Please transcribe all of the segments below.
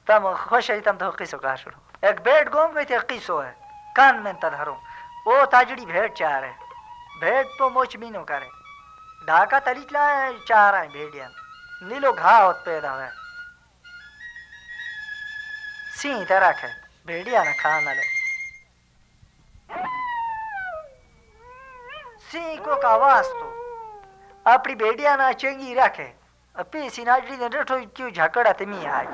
تم خوش ہے تم تو قصو کہا شروع ایک بھیڑ گم گئی تھی قصو ہے کان میں تدھروں او تاجڑی بھیڑ چار ہے بھیڑ تو موچ مینو کرے ڈھاکا تلیچلا ہے چار ہیں بھیڑیاں نیلو گھا ہوت پیدا ہوئے سین ترک ہے بھیڑیا نہ کھانا لے سین کو کا واسطو اپنی بھیڑیا نہ چنگی رکھے اپی سیناجڑی نے ڈٹھو کیوں جھکڑا تمی آج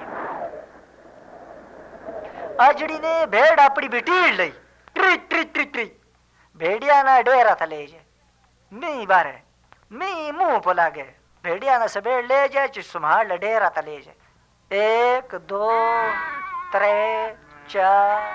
آجڑی نے بھیڑ اپنی بٹیڑ لئی ٹری ٹری ٹری ٹری بھیڑیا نہ ڈیرا تھا لے جائے می بارے می منہ پلا گئے بھیڑیا نہ سبیڑ لے جائے چھ سمہار لڈیرا تھا لے جائے 1 2 3 4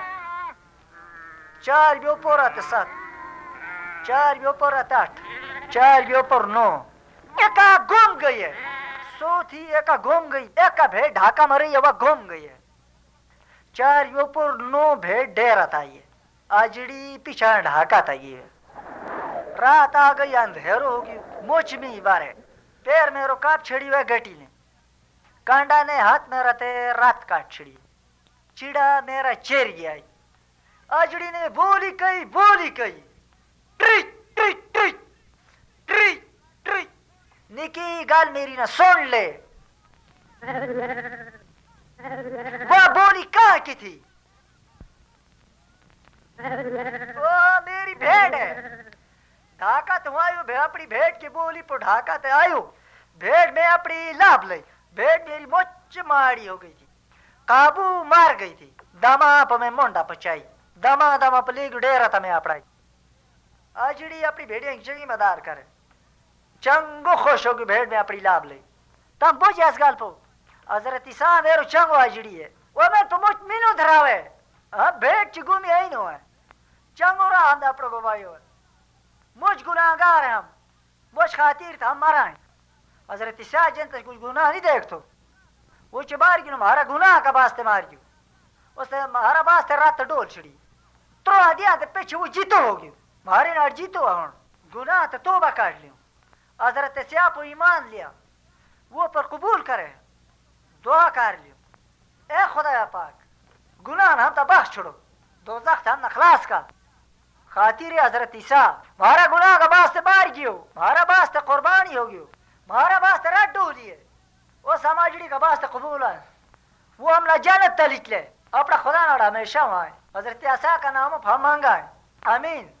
4 بھی اوپر آتے 7 4 بھی اوپر آتے 8 4 بھی اوپر 9 ایکا گم گئی ہے سو تھی ایکا گم گئی ایکا بھیڑ ڈھاکا مری ہے وہ گم گئی ہے 4 بھی اوپر 9 بھیڑ ڈیرا تھا یہ آجڑی پیچھا ڈھاکا تھا یہ رات آ گئی اندھیرو ہوگی موچ میں بارے پیر میں رکاب چھڑی ہوئے گٹی نے کانڈا نے ہاتھ میں رہتے رات کاٹ چھڑی چڑا میرا چیری آئی آجڑی نے بولی کئی ٹری ٹری ٹری ٹری ٹری نکی گال میری نہ سن لے وہ بولی کہاں کی تھی وہ میری بھیڑ ہے ڈھاکا تو آئیو اپنی بھیڑ کی بولی پر ڈھاکا تو آئیو بھیڑ میں اپنی لاب لئی بھیڑ میری مچ ماری ہو گئی تھی قابو مار گئی تھی دما پا میں مونڈا پچائی دما پا لیگ ڈیرا تھا میں اپڑائی آجڑی اپنی بھیڑیاں کی چنگی مدار کرے چنگو خوش ہوگی بھیڑ میں اپنی لاب لئی تم بوجھ اس گال پو حضرت عیسیٰ میرو چنگو آجڑی ہے وہ میں تو مجھ مینو دھراوے بھیڑ چی گومی آئی نو ہے چنگو رہا ہم دا اپڑو گو بھائی ہوئے مجھ گناہگار ہیں ہم مجھ خاطر تھا ہم مرا ہیں حضرت عیسیٰ جنتا کچھ گناہ نہیں دیکھ تو وہ چبار گی نو مہارا گناہ کا باستے مار گیو اس نے مہارا باستے رات ڈول چھڑی تو آدیا تے پیچھے وہ جیتو ہو گیو مہارے نار جیتو ہون گناہ تے توبہ کاٹ لیوں حضرت عیسیٰ کو ایمان لیا وہ پر قبول کرے دعا کر لیوں اے خدا پاک گناہ ہم تا بخش چھڑو دوزخ ہم نخلاص کا خاطر حضرت عیسیٰ مہارا گناہ کا باستے مار گیو مہارا باستے قربانی ہو گیو مہارا باستے رات ڈول لیے وہ سماجڑی کا باستے قبول ہے وہ ہم جنت تلک لے اپنا خدا ناڑا ہمیشہ وہاں ہے حضرت عیسیٰ کا نام ہم مانگا ہے آمین